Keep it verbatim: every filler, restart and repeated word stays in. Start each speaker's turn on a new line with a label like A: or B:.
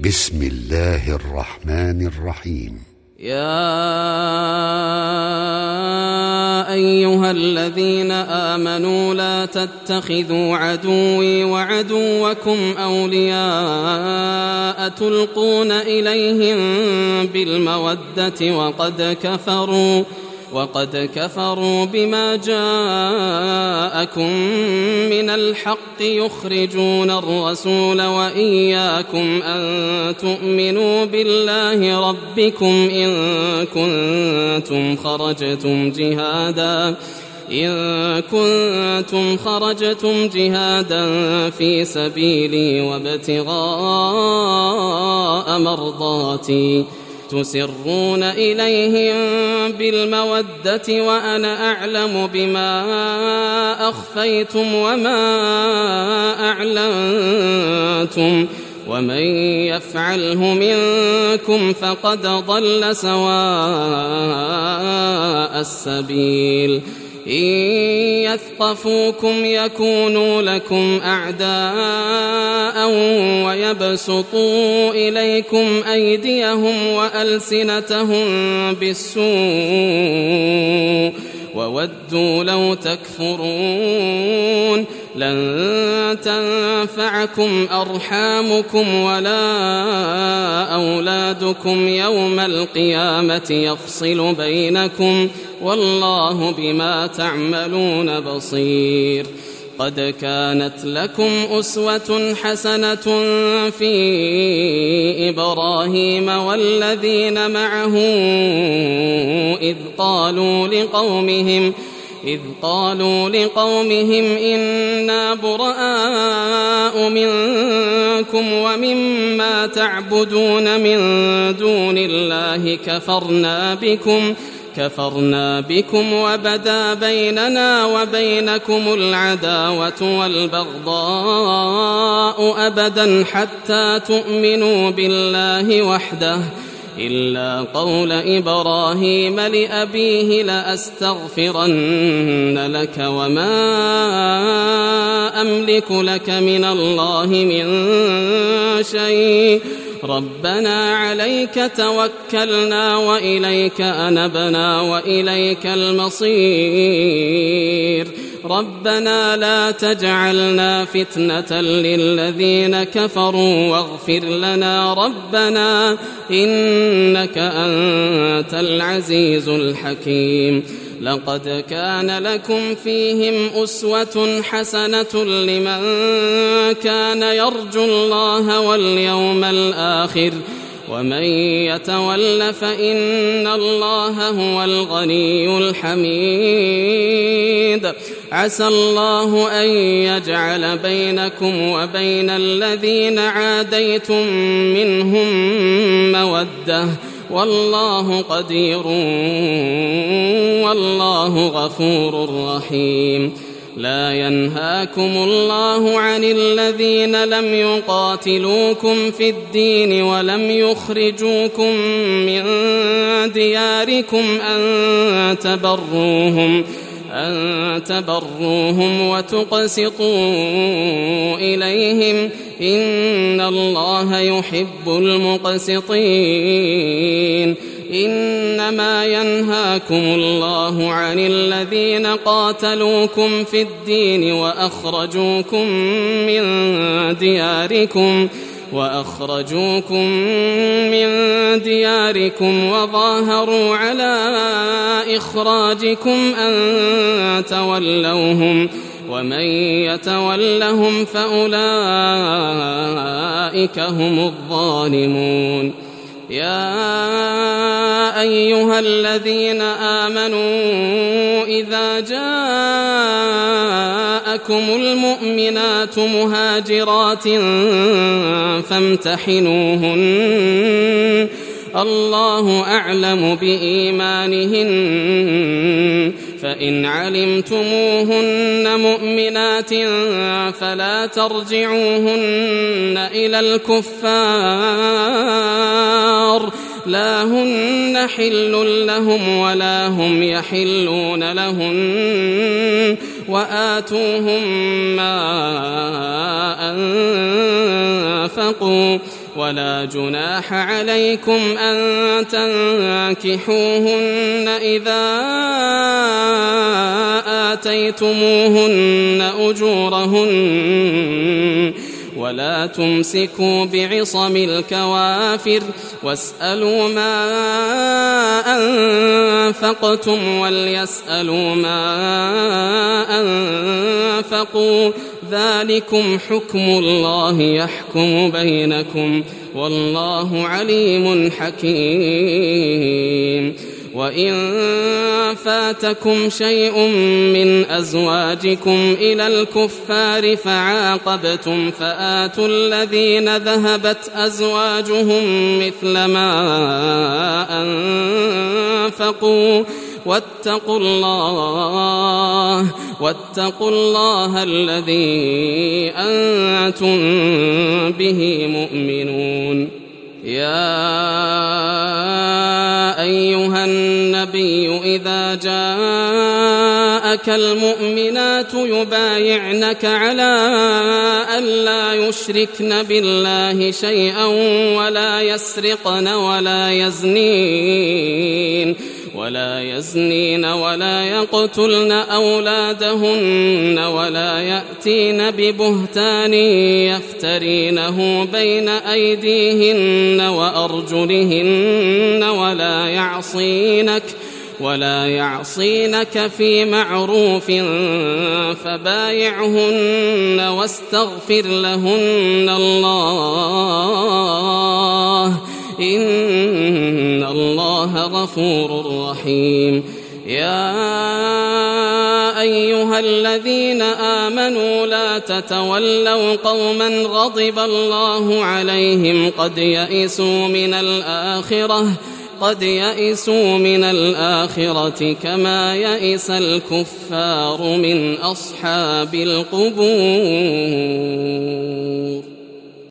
A: بسم الله الرحمن الرحيم.
B: يا أيها الذين آمنوا لا تتخذوا عدوي وعدوكم أولياء تلقون إليهم بالمودة وقد كفروا وقد كفروا بما جاءكم من الحق يخرجون الرسول وإياكم أن تؤمنوا بالله ربكم إن كنتم خرجتم جهادا إن كنتم خرجتم جهادا في سبيلي وابتغاء مرضاتي تسرون إليهم بالمودة وأنا أعلم بما أخفيتم وما أعلنتم ومن يفعله منكم فقد ضل سواء السبيل. إن يثقفوكم يكونوا لكم أعداء ويبسطوا إليكم أيديهم وألسنتهم بالسوء وودوا لو تكفرون. لن تنفعكم أرحامكم ولا أولادكم يوم القيامة يفصل بينكم والله بما تعملون بصير. قد كانت لكم أسوة حسنة في إبراهيم والذين معه إذ قالوا لقومهم إذ قالوا لقومهم إنا براء منكم ومما تعبدون من دون الله كفرنا بكم كفرنا بكم وبدا بيننا وبينكم العداوة والبغضاء أبدا حتى تؤمنوا بالله وحده إلا قول إبراهيم لأبيه لأستغفرن لك وما أملك لك من الله من شيء ربنا عليك توكلنا وإليك أنبنا وإليك المصير. ربنا لا تجعلنا فتنة للذين كفروا واغفر لنا ربنا إنك أنت العزيز الحكيم. لقد كان لكم فيهم أسوة حسنة لمن كان يرجو الله واليوم الآخر ومن يتول فإن الله هو الغني الحميد. عسى الله أن يجعل بينكم وبين الذين عاديتم منهم مودة والله قدير والله غفور رحيم. لا ينهاكم الله عن الذين لم يقاتلوكم في الدين ولم يخرجوكم من دياركم أن تبروهم أن تبروهم وتقسطوا إليهم إن الله يحب المقسطين. إنما ينهاكم الله عن الذين قاتلوكم في الدين وأخرجوكم من دياركم وأخرجوكم من دياركم وظاهروا على إخراجكم أن تولوهم ومن يتولهم فأولئك هم الظالمون. يا أيها الذين آمنوا إذا جاءكم المؤمنات مهاجرات فامتحنوهن الله أعلم بإيمانهن فإن علمتموهن مؤمنات فلا ترجعوهن إلى الكفار لا هن حل لهم ولا هم يحلون لهن وآتوهم ما أنفقوا ولا جناح عليكم أن تنكحوهن إذا آتيتموهن أجورهن ولا تمسكوا بعصم الكوافر واسألوا ما أنفقتم وليسألوا ما أنفقوا ذلكم حكم الله يحكم بينكم والله عليم حكيم. وإن فاتكم شيء من أزواجكم إلى الكفار فعاقبتم فآتوا الذين ذهبت أزواجهم مثل ما أنفقوا واتقوا الله واتقوا الله الذي أنتم به مؤمنون. يا أيها النبي إذا جاءك المؤمنات يبايعنك على أن لا يشركن بالله شيئا ولا يسرقن ولا يزنين ولا يزنين ولا يقتلن أولادهن ولا يأتين ببهتان يفترينه بين أيديهن وأرجلهن ولا يعصينك ولا يعصينك في معروف فبايعهن واستغفر لهن الله إن الله غفور رحيم. يا أيها الذين آمنوا لا تتولوا قوما غضب الله عليهم قد يئسوا من الآخرة قد يئسوا من الآخرة كما يئس الكفار من أصحاب القبور.